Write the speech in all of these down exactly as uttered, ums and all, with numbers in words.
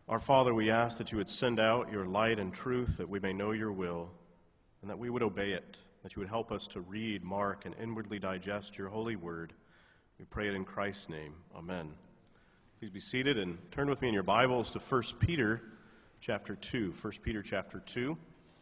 Our Father, we ask that you would send out your light and truth, that we may know your will, and that we would obey it, that you would help us to read, mark, and inwardly digest your holy word. We pray it in Christ's name. Amen. Please be seated and turn with me in your Bibles to First Peter chapter two. First Peter chapter two.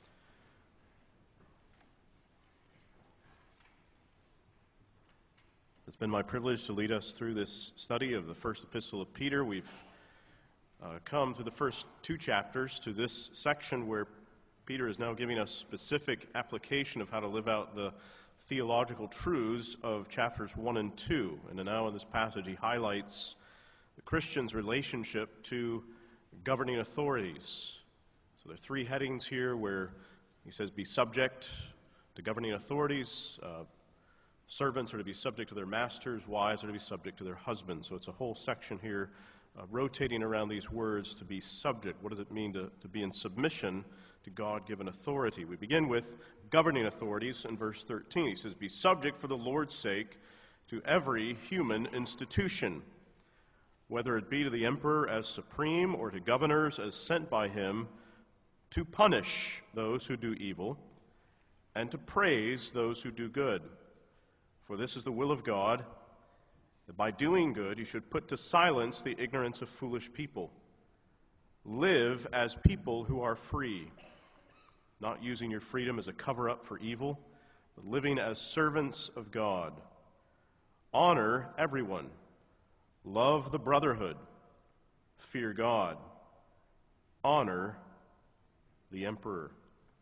It's been my privilege to lead us through this study of the first epistle of Peter. We've uh, come through the first two chapters to this section where Peter is now giving us specific application of how to live out the theological truths of chapters one and two. And now in this passage he highlights the Christian's relationship to governing authorities. So there are three headings here where he says, be subject to governing authorities. Uh, servants are to be subject to their masters. Wives are to be subject to their husbands. So it's a whole section here uh, rotating around these words, to be subject. What does it mean to, to be in submission to God-given authority? We begin with governing authorities in verse thirteen. He says, be subject for the Lord's sake to every human institution, whether it be to the emperor as supreme or to governors as sent by him, to punish those who do evil and to praise those who do good. For this is the will of God, that by doing good you should put to silence the ignorance of foolish people. Live as people who are free, not using your freedom as a cover-up for evil, but living as servants of God. Honor everyone. Love the brotherhood. Fear God. Honor the emperor.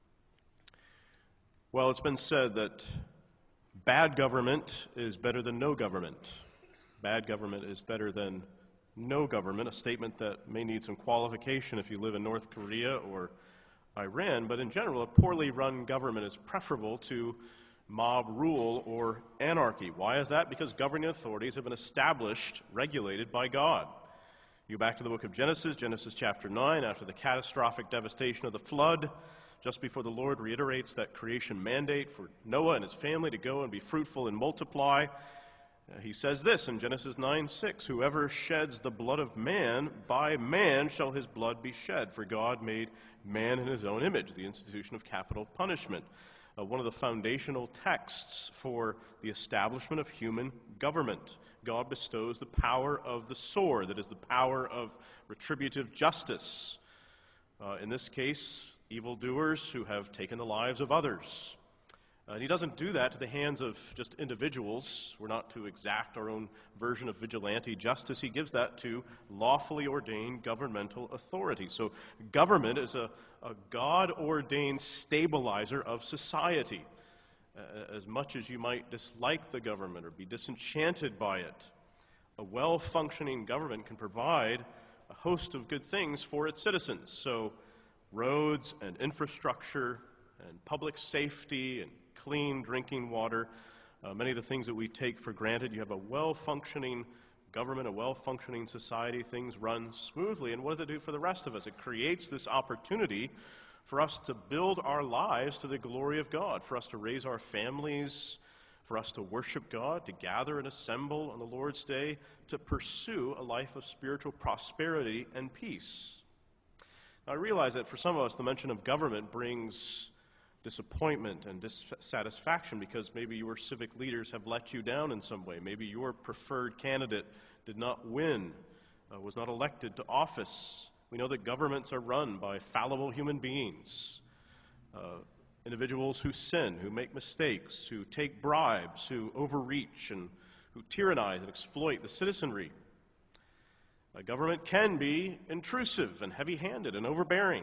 Well, it's been said that bad government is better than no government. Bad government is better than no government, a statement that may need some qualification if you live in North Korea or Iran, but in general, a poorly run government is preferable to mob rule or anarchy. Why is that? Because governing authorities have been established, regulated by God. You go back to the book of Genesis, Genesis chapter nine, after the catastrophic devastation of the flood, just before the Lord reiterates that creation mandate for Noah and his family to go and be fruitful and multiply. Uh, he says this in Genesis nine six, whoever sheds the blood of man, by man shall his blood be shed, for God made man in his own image, the institution of capital punishment. Uh, one of the foundational texts for the establishment of human government. God bestows the power of the sword, that is the power of retributive justice. Uh, in this case, evildoers who have taken the lives of others. Uh, and he doesn't do that to the hands of just individuals. We're not to exact our own version of vigilante justice. He gives that to lawfully ordained governmental authority. So government is a, a God-ordained stabilizer of society. Uh, as much as you might dislike the government or be disenchanted by it, a well-functioning government can provide a host of good things for its citizens. So roads and infrastructure and public safety and clean drinking water, uh, many of the things that we take for granted. You have a well-functioning government, a well-functioning society, things run smoothly. And what does it do for the rest of us? It creates this opportunity for us to build our lives to the glory of God, for us to raise our families, for us to worship God, to gather and assemble on the Lord's Day, to pursue a life of spiritual prosperity and peace. Now, I realize that for some of us, the mention of government brings disappointment and dissatisfaction because maybe your civic leaders have let you down in some way. Maybe your preferred candidate did not win, uh, was not elected to office. We know that governments are run by fallible human beings, uh, individuals who sin, who make mistakes, who take bribes, who overreach, and who tyrannize and exploit the citizenry. A government can be intrusive and heavy-handed and overbearing,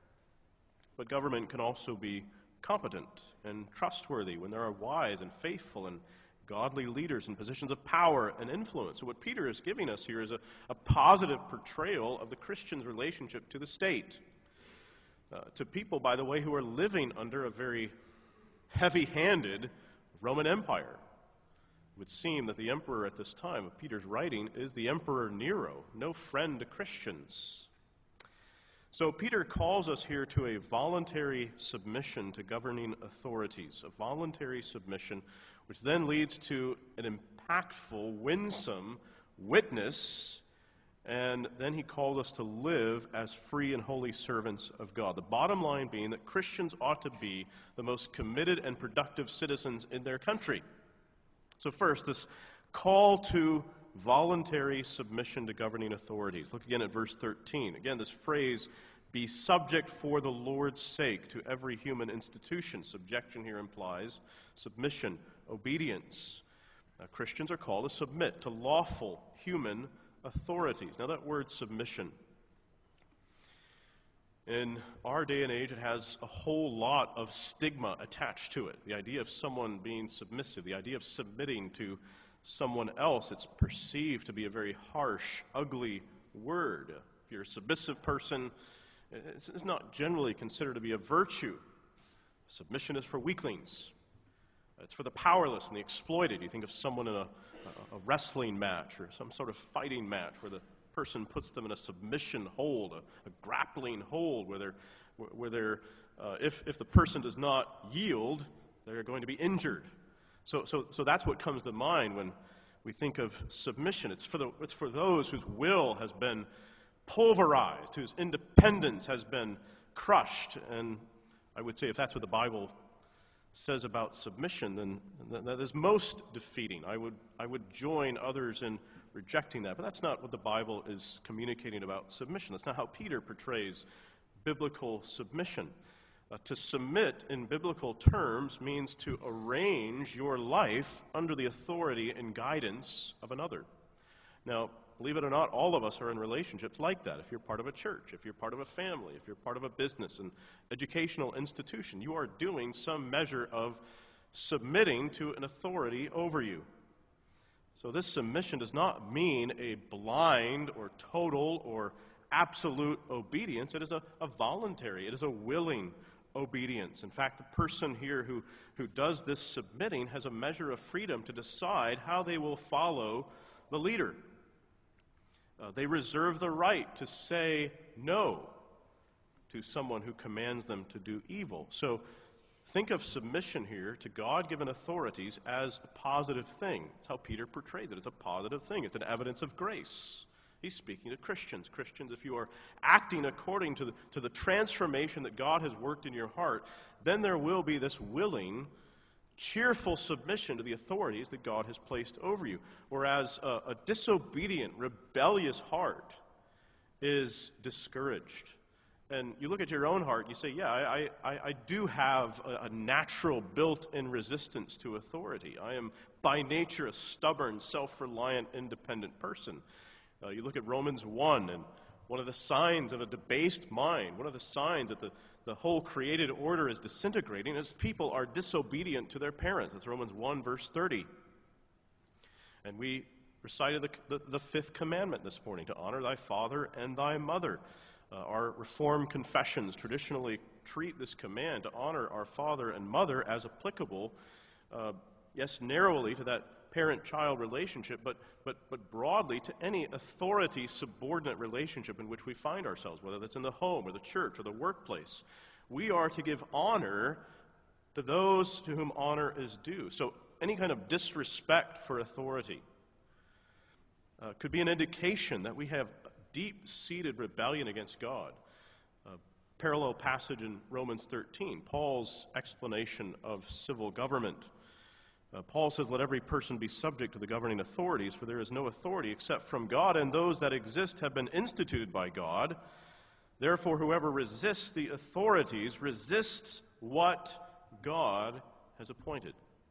but government can also be competent and trustworthy when there are wise and faithful and godly leaders in positions of power and influence. So what Peter is giving us here is a, a positive portrayal of the Christian's relationship to the state, uh, to people, by the way, who are living under a very heavy-handed Roman Empire. It would seem that the emperor at this time of Peter's writing is the Emperor Nero, no friend to Christians. So Peter calls us here to a voluntary submission to governing authorities, a voluntary submission, which then leads to an impactful, winsome witness And then he called us to live as free and holy servants of God. The bottom line being that Christians ought to be the most committed and productive citizens in their country. So first, this call to voluntary submission to governing authorities. Look again at verse thirteen. Again, this phrase, be subject for the Lord's sake to every human institution. Subjection here implies submission, obedience. Now, Christians are called to submit to lawful human authorities. Now, that word submission, in our day and age, it has a whole lot of stigma attached to it. The idea of someone being submissive, the idea of submitting to someone else, it's perceived to be a very harsh, ugly word. If you're a submissive person, it's not generally considered to be a virtue. Submission is for weaklings. It's for the powerless and the exploited. You think of someone in a, a wrestling match or some sort of fighting match where the person puts them in a submission hold, a, a grappling hold, where they're, where they're uh, if, if the person does not yield, they're going to be injured. So, so, so that's what comes to mind when we think of submission. It's for the, it's for those whose will has been pulverized, whose independence has been crushed. And I would say if that's what the Bible says about submission, then that is most defeating. I would, I would join others in rejecting that. But that's not what the Bible is communicating about submission. That's not how Peter portrays biblical submission. Uh, to submit in biblical terms means to arrange your life under the authority and guidance of another. Now, believe it or not, all of us are in relationships like that. If you're part of a church, if you're part of a family, if you're part of a business, an educational institution, you are doing some measure of submitting to an authority over you. So this submission does not mean a blind or total or absolute obedience. It is a, a voluntary, it is a willing obedience. In fact, the person here who, who does this submitting has a measure of freedom to decide how they will follow the leader. Uh, they reserve the right to say no to someone who commands them to do evil. So think of submission here to God-given authorities as a positive thing. That's how Peter portrays it. It's a positive thing. It's an evidence of grace. He's speaking to Christians. Christians, if you are acting according to the, to the transformation that God has worked in your heart, then there will be this willing, cheerful submission to the authorities that God has placed over you. Whereas a, a disobedient, rebellious heart is discouraged. And you look at your own heart, you say, yeah, I, I, I do have a, a natural built-in resistance to authority. I am by nature a stubborn, self-reliant, independent person. Uh, you look at Romans one, and one of the signs of a debased mind, one of the signs that the, the whole created order is disintegrating is people are disobedient to their parents. That's Romans one, verse thirty. And we recited the, the, the fifth commandment this morning, to honor thy father and thy mother. Uh, our Reformed confessions traditionally treat this command to honor our father and mother as applicable, uh, yes, narrowly to that parent-child relationship, but, but, but broadly to any authority-subordinate relationship in which we find ourselves, whether that's in the home or the church or the workplace. We are to give honor to those to whom honor is due. So any kind of disrespect for authority uh, could be an indication that we have deep-seated rebellion against God. Uh, parallel passage in Romans thirteen, Paul's explanation of civil government. Uh, Paul says, let every person be subject to the governing authorities, for there is no authority except from God, and those that exist have been instituted by God. Therefore, whoever resists the authorities resists what God has appointed.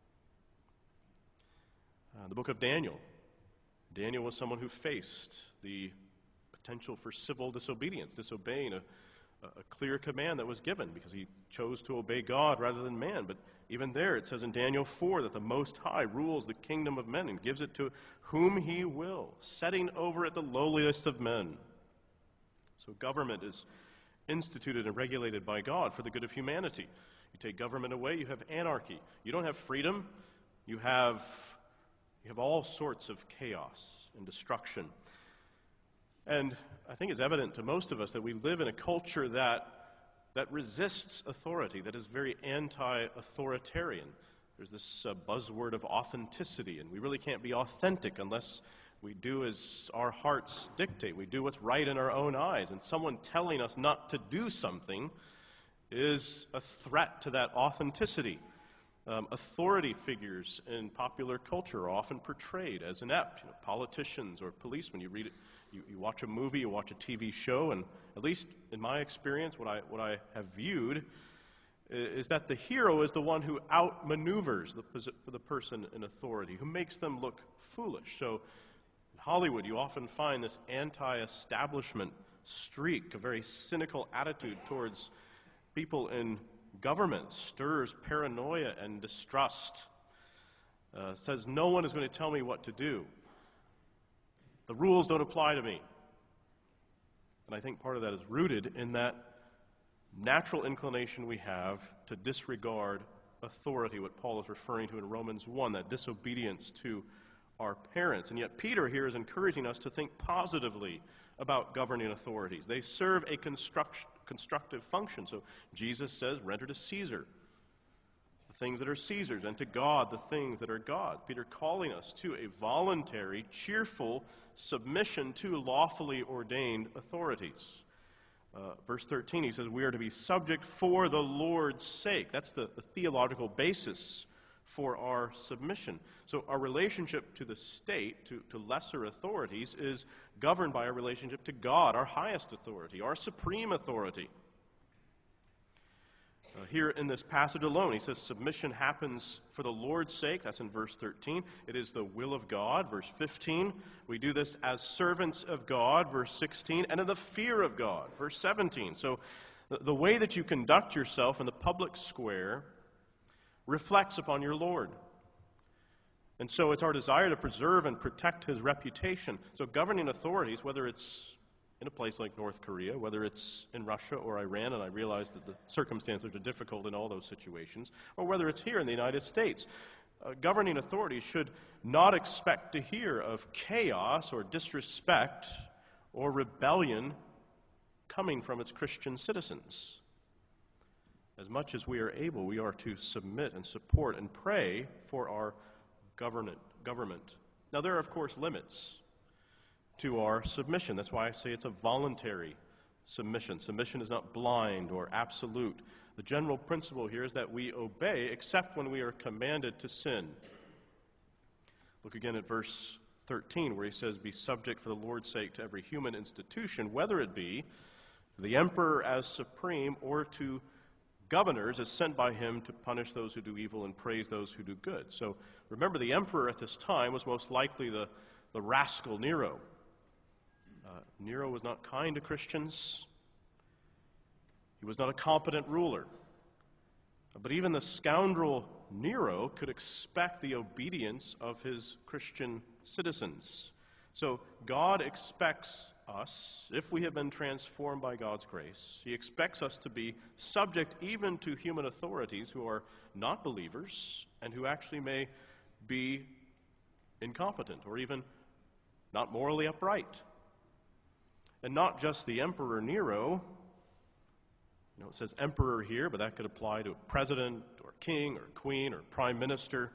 Uh, the book of Daniel. Daniel was someone who faced the potential for civil disobedience, disobeying a, a clear command that was given because he chose to obey God rather than man. But even there, it says in Daniel four that the Most High rules the kingdom of men and gives it to whom he will, setting over it the lowliest of men. So government is instituted and regulated by God for the good of humanity. You take government away, you have anarchy. You don't have freedom, you have, you have all sorts of chaos and destruction. And I think it's evident to most of us that we live in a culture that that resists authority, that is very anti-authoritarian. There's this uh, buzzword of authenticity, and we really can't be authentic unless We do as our hearts dictate. We do what's right in our own eyes. And someone telling us not to do something is a threat to that authenticity. Um, authority figures in popular culture are often portrayed as inept. You know, politicians or policemen. You read it, you, you watch a movie, you watch a T V show, and at least in my experience, what I what I have viewed is that the hero is the one who outmaneuvers the, the person in authority, who makes them look foolish. So in Hollywood, you often find this anti-establishment streak, a very cynical attitude towards people in government, stirs paranoia and distrust, uh, says no one is going to tell me what to do. The rules don't apply to me. And I think part of that is rooted in that natural inclination we have to disregard authority, what Paul is referring to in Romans one, that disobedience to our parents. And yet Peter here is encouraging us to think positively about governing authorities. They serve a construct, constructive function. So Jesus says, render to Caesar the things that are Caesar's, and to God the things that are God. Peter calling us to a voluntary, cheerful submission to lawfully ordained authorities. Uh, verse thirteen, he says, we are to be subject for the Lord's sake. That's the, the theological basis for our submission. So our relationship to the state, to, to lesser authorities, is governed by our relationship to God, our highest authority, our supreme authority. Uh, here in this passage alone, he says submission happens for the Lord's sake. That's in verse thirteen. It is the will of God. Verse fifteen, we do this as servants of God. Verse sixteen, and in the fear of God. Verse seventeen. So the, the way that you conduct yourself in the public square reflects upon your Lord. And so it's our desire to preserve and protect his reputation. So governing authorities, whether it's in a place like North Korea, whether it's in Russia or Iran, and I realize that the circumstances are difficult in all those situations, or whether it's here in the United States, uh, governing authorities should not expect to hear of chaos or disrespect or rebellion coming from its Christian citizens. As much as we are able, we are to submit and support and pray for our government. government. Now, there are, of course, limits to our submission. That's why I say it's a voluntary submission. Submission is not blind or absolute. The general principle here is that we obey except when we are commanded to sin. Look again at verse thirteen, where he says, be subject for the Lord's sake to every human institution, whether it be the emperor as supreme or to governors as sent by him to punish those who do evil and praise those who do good. So remember, the emperor at this time was most likely the, the rascal Nero. Uh, Nero was not kind to Christians. He was not a competent ruler. But even the scoundrel Nero could expect the obedience of his Christian citizens. So God expects us, if we have been transformed by God's grace, he expects us to be subject even to human authorities who are not believers and who actually may be incompetent or even not morally upright. And not just the Emperor Nero. You know, it says emperor here, but that could apply to a president or king or queen or prime minister.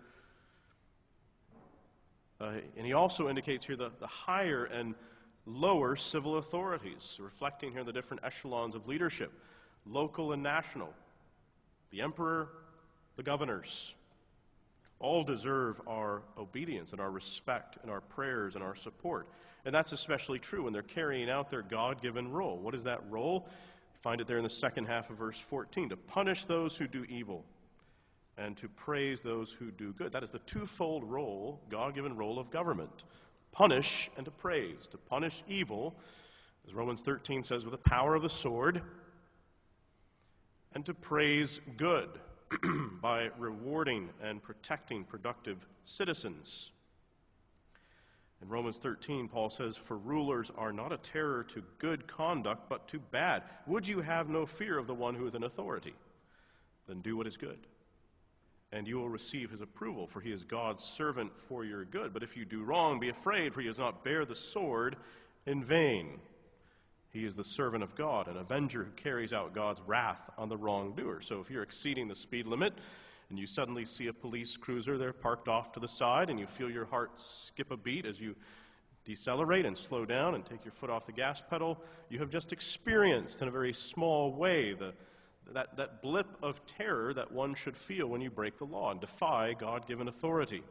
Uh, and he also indicates here the, the higher and lower civil authorities, reflecting here the different echelons of leadership, local and national. The emperor, the governors, all deserve our obedience and our respect and our prayers and our support. And that's especially true when they're carrying out their God-given role. What is that role? You find it there in the second half of verse fourteen, to punish those who do evil and to praise those who do good. That is the twofold role, God-given role of government. Punish and to praise. To punish evil, as Romans thirteen says, with the power of the sword, and to praise good by rewarding and protecting productive citizens. In Romans thirteen, Paul says, for rulers are not a terror to good conduct, but to bad. Would you have no fear of the one who is in authority? Then do what is good, and you will receive his approval, for he is God's servant for your good. But if you do wrong, be afraid, for he does not bear the sword in vain. He is the servant of God, an avenger who carries out God's wrath on the wrongdoer. So if you're exceeding the speed limit and you suddenly see a police cruiser there parked off to the side and you feel your heart skip a beat as you decelerate and slow down and take your foot off the gas pedal, you have just experienced in a very small way the, that, that blip of terror that one should feel when you break the law and defy God-given authority.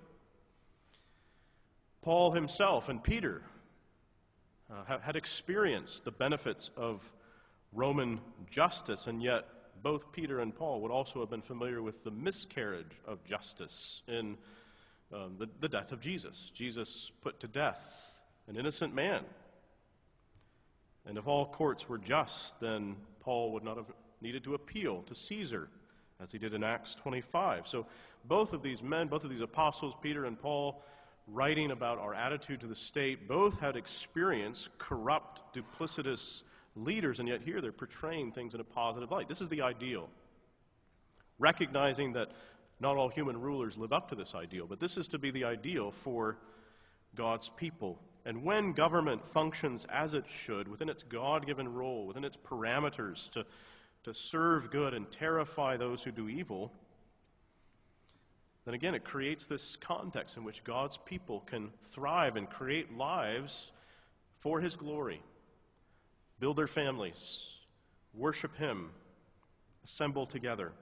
Paul himself and Peter uh, had experienced the benefits of Roman justice, and yet both Peter and Paul would also have been familiar with the miscarriage of justice in um, the, the death of Jesus. Jesus put to death an innocent man. And if all courts were just, then Paul would not have needed to appeal to Caesar, as he did in Acts twenty-five. So both of these men, both of these apostles, Peter and Paul, writing about our attitude to the state, both had experienced corrupt, duplicitous leaders, and yet here they're portraying things in a positive light. This is the ideal. Recognizing that not all human rulers live up to this ideal, but this is to be the ideal for God's people. And when government functions as it should, within its God-given role, within its parameters to, to serve good and terrify those who do evil, then again it creates this context in which God's people can thrive and create lives for His glory. Build their families, worship Him, assemble together.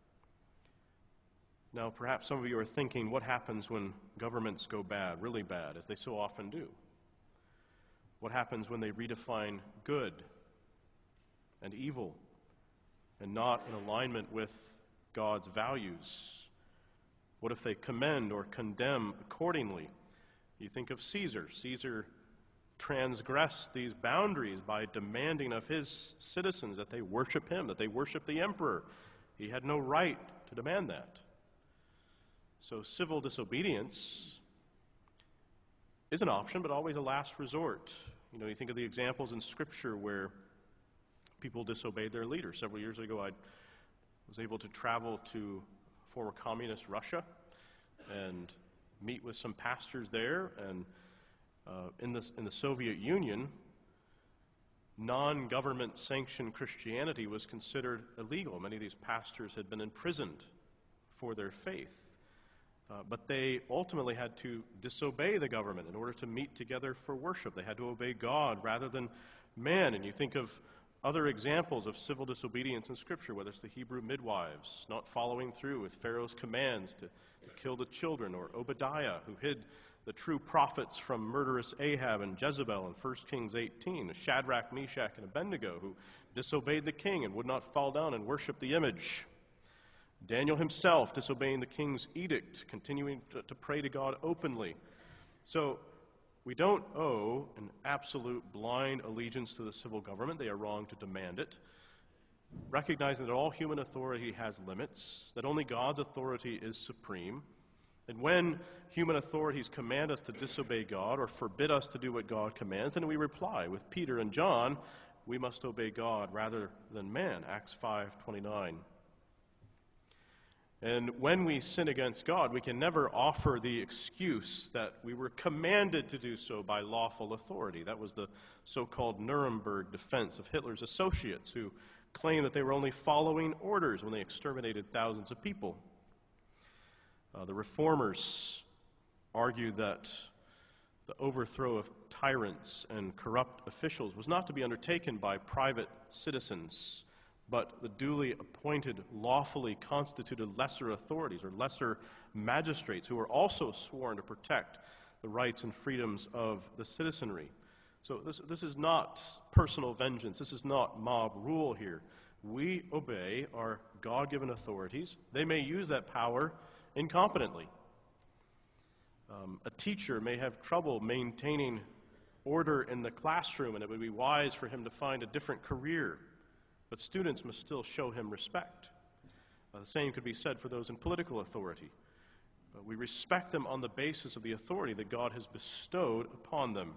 Now, perhaps some of you are thinking, what happens when governments go bad, really bad, as they so often do? What happens when they redefine good and evil and not in alignment with God's values? What if they commend or condemn accordingly? You think of Caesar. Caesar transgressed these boundaries by demanding of his citizens that they worship him, that they worship the emperor. He had no right to demand that. So civil disobedience is an option, but always a last resort. You know, you think of the examples in Scripture where people disobeyed their leaders. Several years ago, I was able to travel to former communist Russia and meet with some pastors there, and Uh, in, this, in the Soviet Union, non-government sanctioned Christianity was considered illegal. Many of these pastors had been imprisoned for their faith. Uh, but they ultimately had to disobey the government in order to meet together for worship. They had to obey God rather than man. And you think of other examples of civil disobedience in Scripture, whether it's the Hebrew midwives not following through with Pharaoh's commands to, to kill the children, or Obadiah, who hid the true prophets from murderous Ahab and Jezebel in First Kings eighteen, Shadrach, Meshach, and Abednego, who disobeyed the king and would not fall down and worship the image. Daniel himself disobeying the king's edict, continuing to, to pray to God openly. So we don't owe an absolute blind allegiance to the civil government. They are wrong to demand it. Recognizing that all human authority has limits, that only God's authority is supreme. And when human authorities command us to disobey God or forbid us to do what God commands, then we reply. With Peter and John, we must obey God rather than man, Acts five twenty-nine. And when we sin against God, we can never offer the excuse that we were commanded to do so by lawful authority. That was the so-called Nuremberg defense of Hitler's associates, who claimed that they were only following orders when they exterminated thousands of people. Uh, the reformers argued that the overthrow of tyrants and corrupt officials was not to be undertaken by private citizens, but the duly appointed, lawfully constituted lesser authorities or lesser magistrates who were also sworn to protect the rights and freedoms of the citizenry. So this, this is not personal vengeance. This is not mob rule here. We obey our God-given authorities. They may use that power incompetently. Um, a teacher may have trouble maintaining order in the classroom, and it would be wise for him to find a different career. But students must still show him respect. Uh, the same could be said for those in political authority. Uh, we respect them on the basis of the authority that God has bestowed upon them.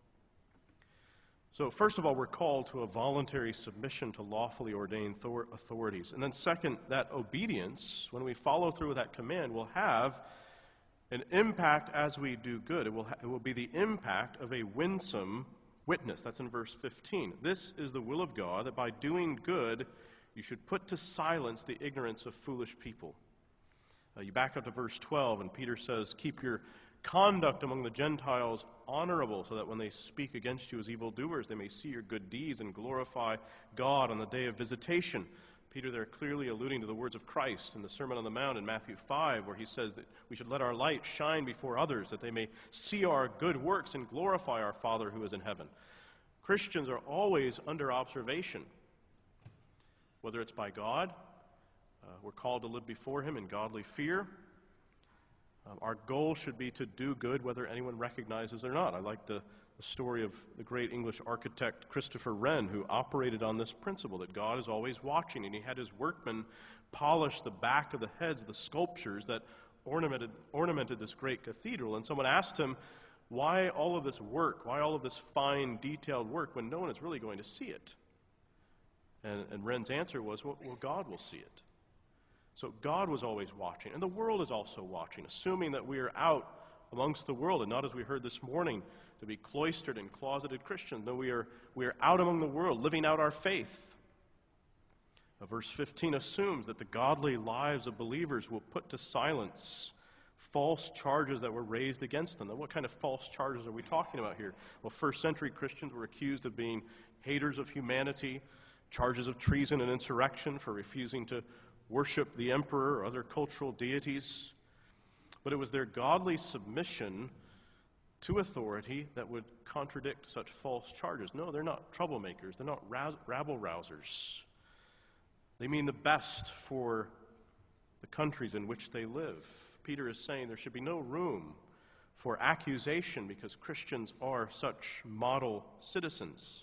So first of all, we're called to a voluntary submission to lawfully ordained authorities. And then second, that obedience, when we follow through with that command, will have an impact as we do good. It will, ha- it will be the impact of a winsome witness. That's in verse fifteen. This is the will of God, that by doing good you should put to silence the ignorance of foolish people. Uh, you back up to verse twelve, and Peter says, keep your conduct among the Gentiles honorable, so that when they speak against you as evildoers, they may see your good deeds and glorify God on the day of visitation. Peter there clearly alluding to the words of Christ in the Sermon on the Mount in Matthew five, where he says that we should let our light shine before others, that they may see our good works and glorify our Father who is in heaven. Christians are always under observation, whether it's by God. Uh, we're called to live before him in godly fear. Um, our goal should be to do good whether anyone recognizes or not. I like the, the story of the great English architect Christopher Wren, who operated on this principle that God is always watching, and he had his workmen polish the back of the heads of the sculptures that ornamented, ornamented this great cathedral. And someone asked him, why all of this work, why all of this fine, detailed work when no one is really going to see it? And, and Wren's answer was, well, well, God will see it. So God was always watching, and the world is also watching, assuming that we are out amongst the world, and not, as we heard this morning, to be cloistered and closeted Christians. No, we are, we are out among the world, living out our faith. Now, verse fifteen assumes that the godly lives of believers will put to silence false charges that were raised against them. Now, what kind of false charges are we talking about here? Well, first century Christians were accused of being haters of humanity, charges of treason and insurrection for refusing to worship the emperor or other cultural deities. But it was their godly submission to authority that would contradict such false charges. No, they're not troublemakers. They're not rabble-rousers. They mean the best for the countries in which they live. Peter is saying there should be no room for accusation because Christians are such model citizens.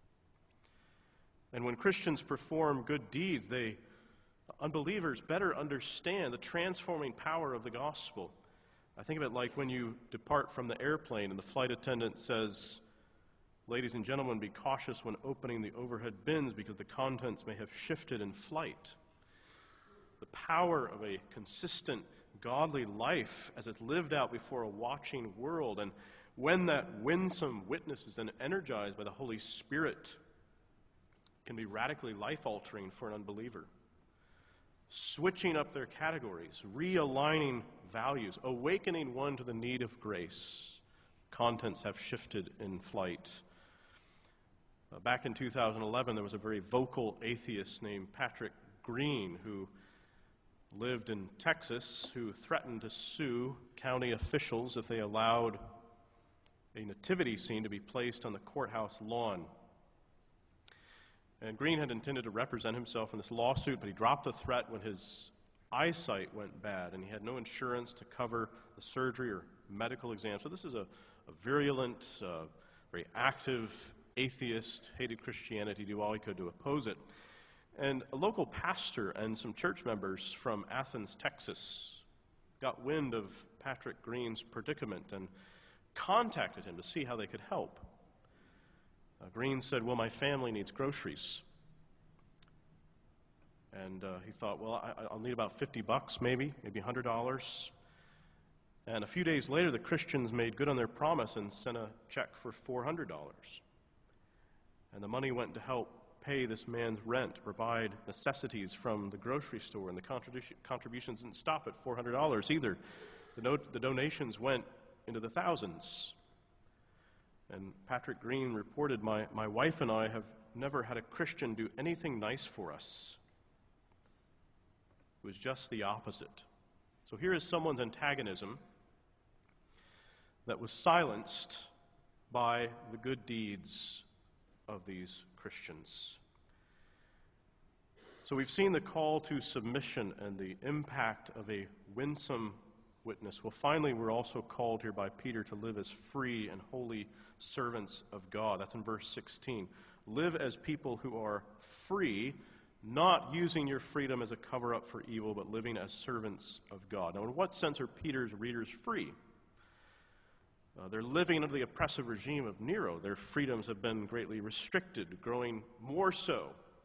And when Christians perform good deeds, they unbelievers better understand the transforming power of the gospel. I think of it like when you depart from the airplane and the flight attendant says, ladies and gentlemen, be cautious when opening the overhead bins because the contents may have shifted in flight. The power of a consistent, godly life as it's lived out before a watching world, and when that winsome witness is then energized by the Holy Spirit, can be radically life-altering for an unbeliever. Switching up their categories, realigning values, awakening one to the need of grace. Contents have shifted in flight. Uh, back in two thousand eleven, there was a very vocal atheist named Patrick Green who lived in Texas, who threatened to sue county officials if they allowed a nativity scene to be placed on the courthouse lawn. And Green had intended to represent himself in this lawsuit, but he dropped the threat when his eyesight went bad, and he had no insurance to cover the surgery or medical exam. So this is a, a virulent, uh, very active atheist, hated Christianity, did all he could to oppose it. And a local pastor and some church members from Athens, Texas, got wind of Patrick Green's predicament and contacted him to see how they could help. Uh, Green said, well, my family needs groceries. And uh, he thought, well, I, I'll need about fifty bucks maybe, maybe one hundred dollars. And a few days later, the Christians made good on their promise and sent a check for four hundred dollars. And the money went to help pay this man's rent, provide necessities from the grocery store, and the contribution, contributions didn't stop at four hundred dollars either. The, no, the donations went into the thousands. And Patrick Green reported, my, my wife and I have never had a Christian do anything nice for us. It was just the opposite. So here is someone's antagonism that was silenced by the good deeds of these Christians. So we've seen the call to submission and the impact of a winsome witness. Well, finally, we're also called here by Peter to live as free and holy servants of God. That's in verse sixteen. Live as people who are free, not using your freedom as a cover-up for evil, but living as servants of God. Now, in what sense are Peter's readers free? Uh, they're living under the oppressive regime of Nero. Their freedoms have been greatly restricted, growing more so.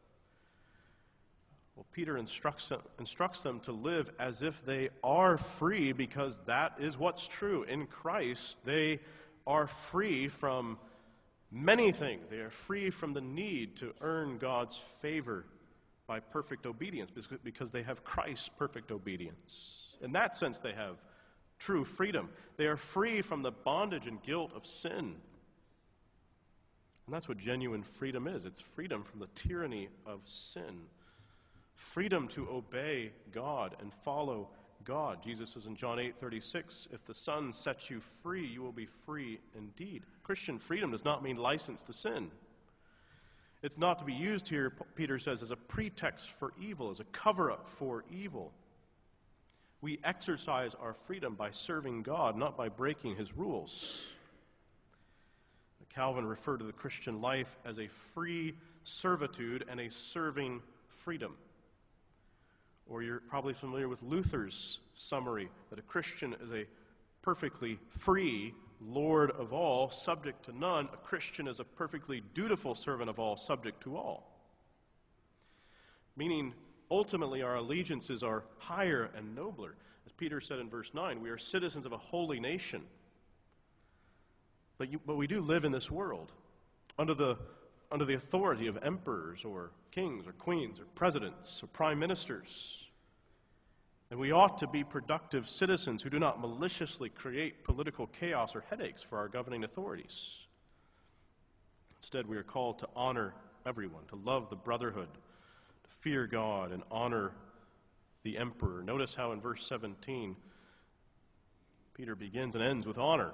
Well, Peter instructs them, instructs them to live as if they are free, because that is what's true. In Christ, they are free from many things. They are free from the need to earn God's favor by perfect obedience, because they have Christ's perfect obedience. In that sense, they have true freedom. They are free from the bondage and guilt of sin. And that's what genuine freedom is. It's freedom from the tyranny of sin. Freedom to obey God and follow God. Jesus says in John eight thirty-six, if the Son sets you free, you will be free indeed. Christian freedom does not mean license to sin. It's not to be used here, Peter says, as a pretext for evil, as a cover-up for evil. We exercise our freedom by serving God, not by breaking his rules. Calvin referred to the Christian life as a free servitude and a serving freedom. Or you're probably familiar with Luther's summary that a Christian is a perfectly free Lord of all, subject to none. A Christian is a perfectly dutiful servant of all, subject to all. Meaning, ultimately, our allegiances are higher and nobler. As Peter said in verse nine, we are citizens of a holy nation. But, you, but we do live in this world under the, under the authority of emperors or kings or queens or presidents or prime ministers. And we ought to be productive citizens who do not maliciously create political chaos or headaches for our governing authorities. Instead, we are called to honor everyone, to love the brotherhood, to fear God and honor the emperor. Notice how in verse seventeen, Peter begins and ends with honor.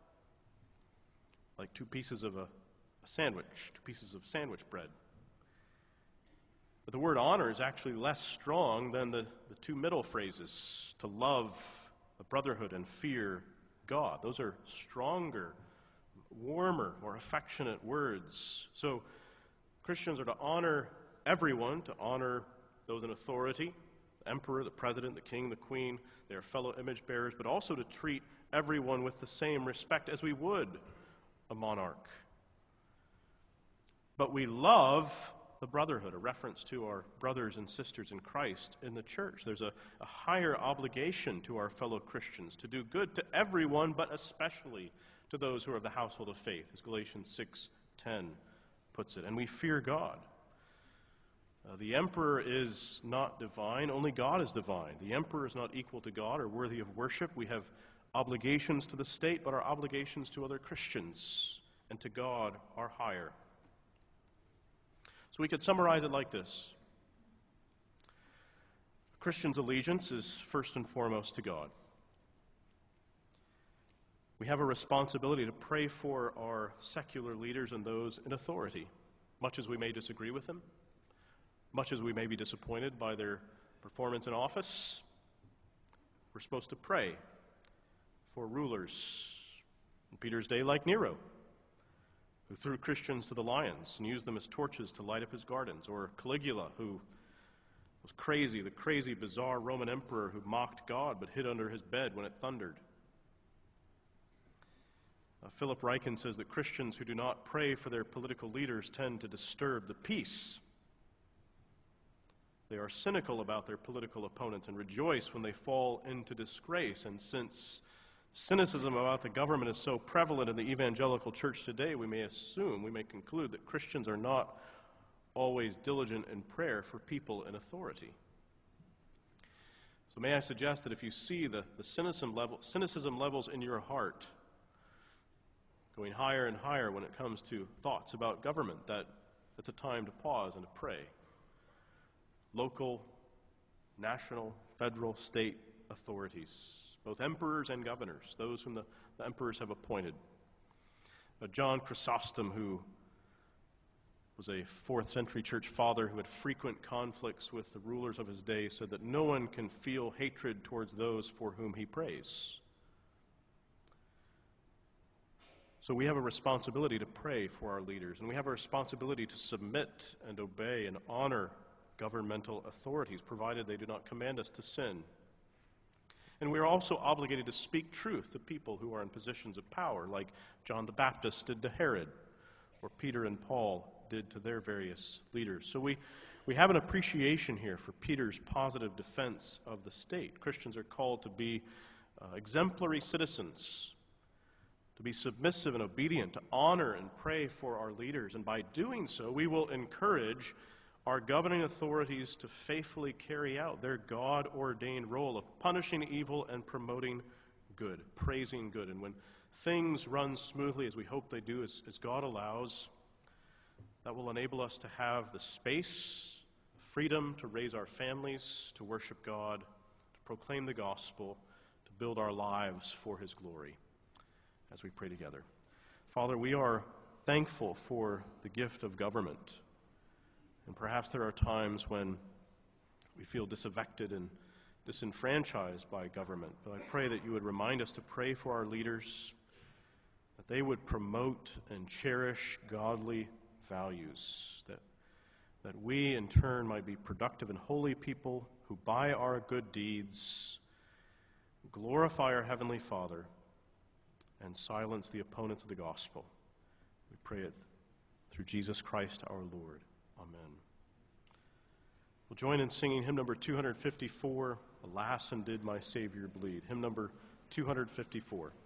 Like two pieces of a, a sandwich, two pieces of sandwich bread. But the word honor is actually less strong than the, the two middle phrases, to love the brotherhood and fear God. Those are stronger, warmer, more affectionate words. So Christians are to honor everyone, to honor those in authority, the emperor, the president, the king, the queen, their fellow image bearers, but also to treat everyone with the same respect as we would a monarch. But we love the brotherhood, a reference to our brothers and sisters in Christ in the church. There's a, a higher obligation to our fellow Christians to do good to everyone, but especially to those who are of the household of faith, as Galatians six ten puts it. And we fear God. Uh, the emperor is not divine, only God is divine. The emperor is not equal to God or worthy of worship. We have obligations to the state, but our obligations to other Christians and to God are higher. So we could summarize it like this. A Christian's allegiance is first and foremost to God. We have a responsibility to pray for our secular leaders and those in authority, much as we may disagree with them, much as we may be disappointed by their performance in office. We're supposed to pray for rulers in Peter's day like Nero, who threw Christians to the lions and used them as torches to light up his gardens, or Caligula, who was crazy, the crazy, bizarre Roman emperor who mocked God but hid under his bed when it thundered. Uh, Philip Ryken says that Christians who do not pray for their political leaders tend to disturb the peace. They are cynical about their political opponents and rejoice when they fall into disgrace. And since cynicism about the government is so prevalent in the evangelical church today, we may assume, we may conclude that Christians are not always diligent in prayer for people in authority. So may I suggest that if you see the, the cynicism, level, cynicism levels in your heart going higher and higher when it comes to thoughts about government, that it's a time to pause and to pray. Local, national, federal, state authorities, both emperors and governors, those whom the, the emperors have appointed. Uh, John Chrysostom, who was a fourth century church father who had frequent conflicts with the rulers of his day, said that no one can feel hatred towards those for whom he prays. So we have a responsibility to pray for our leaders, and we have a responsibility to submit and obey and honor governmental authorities, provided they do not command us to sin. And we are also obligated to speak truth to people who are in positions of power, like John the Baptist did to Herod, or Peter and Paul did to their various leaders. So we, we have an appreciation here for Peter's positive defense of the state. Christians are called to be uh, exemplary citizens, to be submissive and obedient, to honor and pray for our leaders. And by doing so, we will encourage our governing authorities to faithfully carry out their God-ordained role of punishing evil and promoting good, praising good. And when things run smoothly, as we hope they do, as, as God allows, that will enable us to have the space, freedom to raise our families, to worship God, to proclaim the gospel, to build our lives for his glory. As we pray together. Father, we are thankful for the gift of government. And perhaps there are times when we feel disaffected and disenfranchised by government. But I pray that you would remind us to pray for our leaders, that they would promote and cherish godly values, that, that we in turn might be productive and holy people who by our good deeds glorify our Heavenly Father and silence the opponents of the gospel. We pray it through Jesus Christ our Lord. Amen. We'll join in singing hymn number two fifty-four, Alas, and Did My Savior Bleed? Hymn number two fifty-four.